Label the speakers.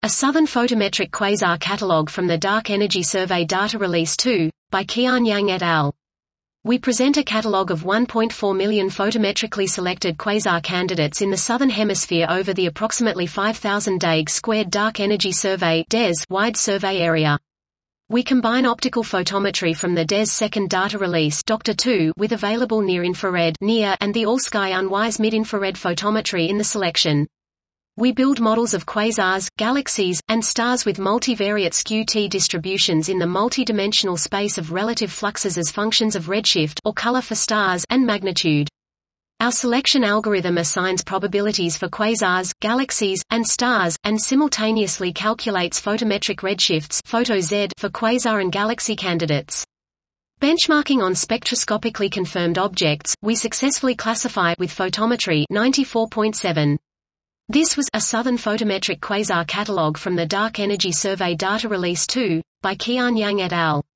Speaker 1: A Southern Photometric Quasar Catalogue from the Dark Energy Survey Data Release 2, by Qian Yang et al. We present a catalogue of 1.4 million photometrically selected quasar candidates in the Southern Hemisphere over the approximately 5,000 Dagues-squared Dark Energy Survey wide survey area. We combine optical photometry from the DES second data release (Dr. 2) with available near-infrared and the all-sky unwise mid-infrared photometry in the selection. We build models of quasars, galaxies, and stars with multivariate skew-T distributions in the multi-dimensional space of relative fluxes as functions of redshift or color for stars and magnitude. Our selection algorithm assigns probabilities for quasars, galaxies, and stars, and simultaneously calculates photometric redshifts photo-Z for quasar and galaxy candidates. Benchmarking on spectroscopically confirmed objects, we successfully classify with photometry 94.7. This was a Southern Photometric Quasar Catalogue from the Dark Energy Survey Data Release 2, by Qian Yang et al.